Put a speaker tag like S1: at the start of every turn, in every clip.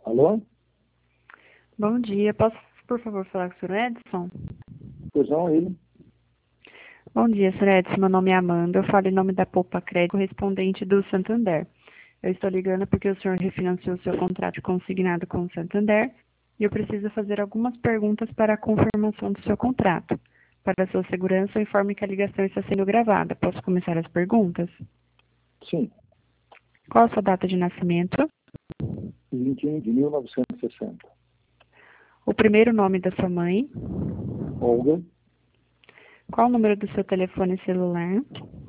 S1: Alô?
S2: Bom dia. Posso, por favor, falar com o senhor Edson?
S1: Pois não, ele?
S2: Bom dia, senhor Edson. Meu nome é Amanda. Eu falo em nome da Poupa Crédito, correspondente do Santander. Eu estou ligando porque o senhor refinanciou seu contrato consignado com o Santander e eu preciso fazer algumas perguntas para a confirmação do seu contrato. Para a sua segurança, eu informo que a ligação está sendo gravada. Posso começar as perguntas?
S1: Sim.
S2: Qual a sua data de nascimento?
S1: 21 de 1960.
S2: O primeiro nome da sua mãe?
S1: Olga,
S2: Qual o número do seu telefone celular?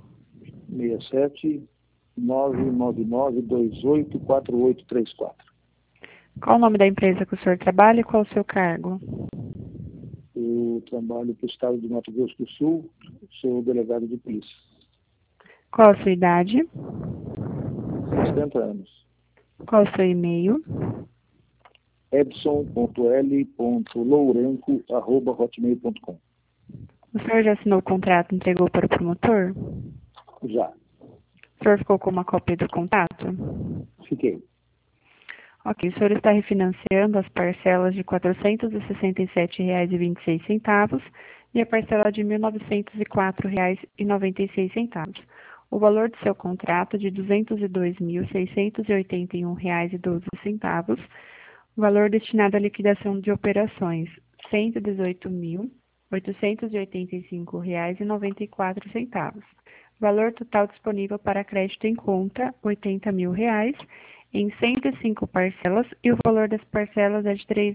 S1: 67 999 284834.
S2: Qual o nome da empresa que o senhor trabalha e qual o seu cargo?
S1: Eu trabalho para o estado de Mato Grosso do Sul, sou delegado de polícia.
S2: Qual a sua idade?
S1: 60 anos.
S2: Qual o seu e-mail?
S1: edson.l.lourenco@hotmail.com.
S2: O senhor já assinou o contrato e entregou para o promotor?
S1: Já.
S2: O senhor ficou com uma cópia do contrato?
S1: Fiquei.
S2: Ok, o senhor está refinanciando as parcelas de R$ 467,26 e a parcela de R$ 1.904,96. O valor do seu contrato é de R$ 202.681,12. O valor destinado à liquidação de operações, R$ 118.885,94. Valor total disponível para crédito em conta, R$ 80 mil, em 105 parcelas, e o valor das parcelas é de R$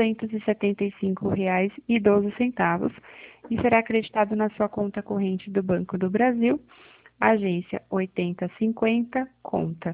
S2: 3.275,12 e será acreditado na sua conta corrente do Banco do Brasil, agência 8050, conta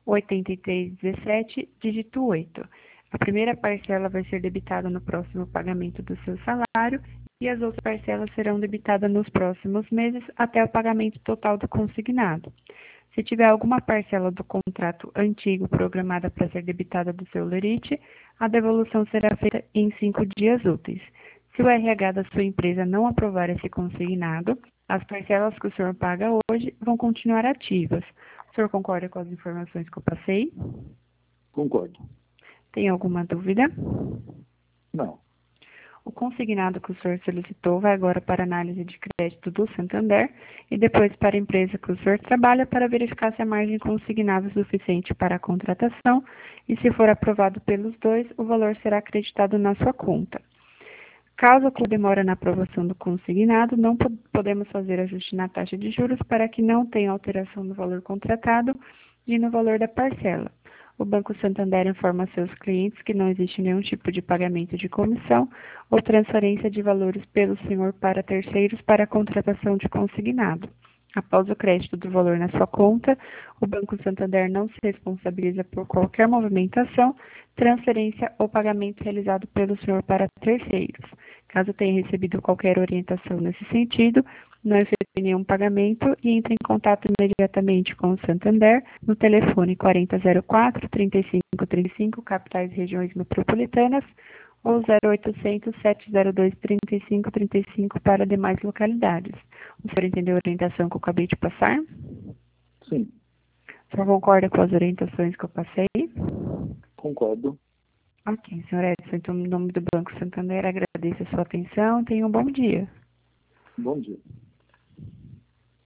S2: 8317, dígito 8. A primeira parcela vai ser debitada no próximo pagamento do seu salário e as outras parcelas serão debitadas nos próximos meses até o pagamento total do consignado. Se tiver alguma parcela do contrato antigo programada para ser debitada do seu lerite, a devolução será feita em 5 dias úteis. Se o RH da sua empresa não aprovar esse consignado, as parcelas que o senhor paga hoje vão continuar ativas. O senhor concorda com as informações que eu passei?
S1: Concordo.
S2: Tem alguma dúvida?
S1: Não.
S2: O consignado que o senhor solicitou vai agora para análise de crédito do Santander e depois para a empresa que o senhor trabalha para verificar se a margem consignada é suficiente para a contratação e, se for aprovado pelos dois, o valor será acreditado na sua conta. Caso ocorra demora na aprovação do consignado, não podemos fazer ajuste na taxa de juros para que não tenha alteração no valor contratado e no valor da parcela. O Banco Santander informa seus clientes que não existe nenhum tipo de pagamento de comissão ou transferência de valores pelo senhor para terceiros para a contratação de consignado. Após o crédito do valor na sua conta, o Banco Santander não se responsabiliza por qualquer movimentação, transferência ou pagamento realizado pelo senhor para terceiros. Caso tenha recebido qualquer orientação nesse sentido, não efetue nenhum pagamento e entre em contato imediatamente com o Santander no telefone 4004-3535, capitais e regiões metropolitanas, ou 0800 702 3535 para demais localidades. O senhor entendeu a orientação que eu acabei de passar?
S1: Sim.
S2: O senhor concorda com as orientações que eu passei?
S1: Concordo.
S2: Ok, senhor Edson, então, em nome do Banco Santander, agradeço a sua atenção e tenha um bom dia.
S1: Bom dia.